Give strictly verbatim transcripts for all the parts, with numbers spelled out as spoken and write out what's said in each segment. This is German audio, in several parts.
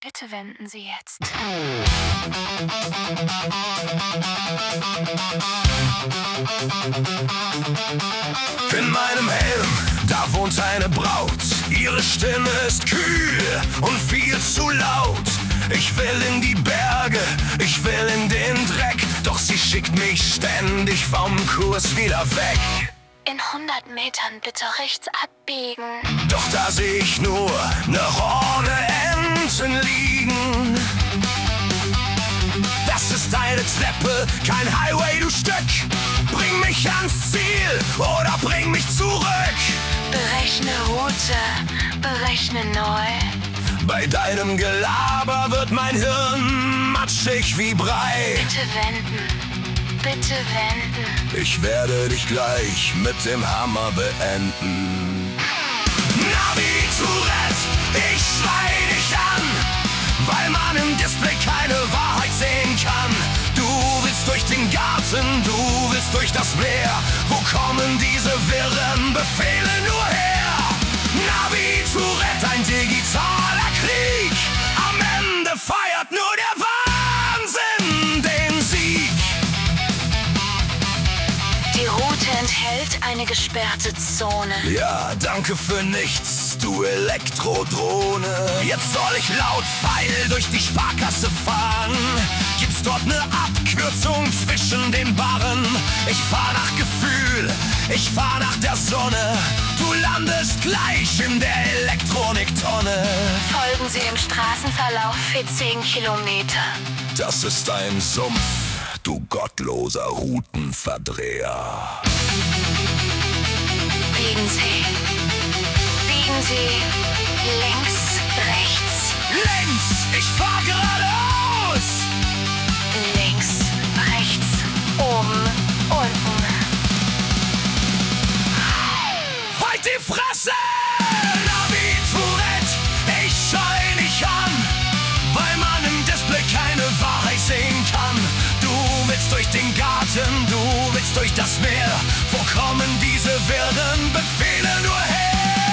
Bitte wenden Sie jetzt. In meinem Helm, da wohnt eine Braut. Ihre Stimme ist kühl und viel zu laut. Ich will in die Berge, ich will in den Dreck. Doch sie schickt mich ständig vom Kurs wieder weg. In hundert Metern bitte rechts abbiegen. Doch da seh ich nur ne Horde Enten liegen. Das ist eine Treppe, kein Highway, du Stück. Bring mich ans Ziel oder bring mich zurück. Berechne Route, berechne neu. Bei deinem Gelaber wird mein Hirn matschig wie Brei. Bitte wenden, bitte wenden. Ich werde dich gleich mit dem Hammer beenden. Navi Tourette, ich schrei dich an, weil man im Display keine Wahrheit sehen kann. Du willst durch den Garten, du willst durch das Meer. Wo kommen diese wirren Befehle nur her? Navi Tourette, ein digitaler Krieg. Am Ende feiert nur der Wahnsinn den Sieg. Die Route enthält eine gesperrte Zone. Ja, danke für nichts, du Elektrodrohne. Jetzt soll ich laut Pfeil durch die Sparkasse fahren. Gibt's dort ne Abkürzung zwischen den Barren? Ich fahr nach Gefühl, ich fahr nach der Sonne. Du landest gleich in der Elektroniktonne. Folgen Sie im Straßenverlauf für zehn Kilometer. Das ist ein Sumpf, du gottloser Routenverdreher. Biegen Sie, biegen Sie links, rechts. Links, ich fahr geradeaus. Links, rechts, oben, unten. Halt die Fresse! Navi Tourette, ich schrei dich an, weil man im Display keine Wahrheit sehen kann. Du willst durch den Garten, du willst durch das Meer. Wo kommen diese wirren Befehle nur her?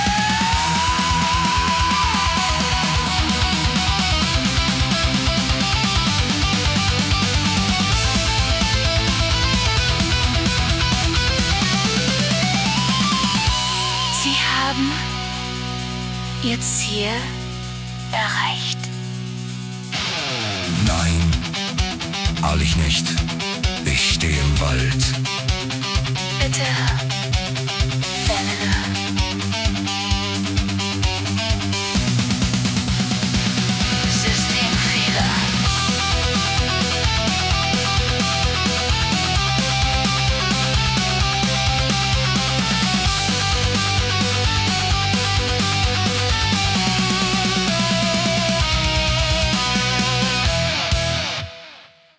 Sie haben Ihr Ziel erreicht. Nein, all ich nicht. Ich stehe im Wald. Bitte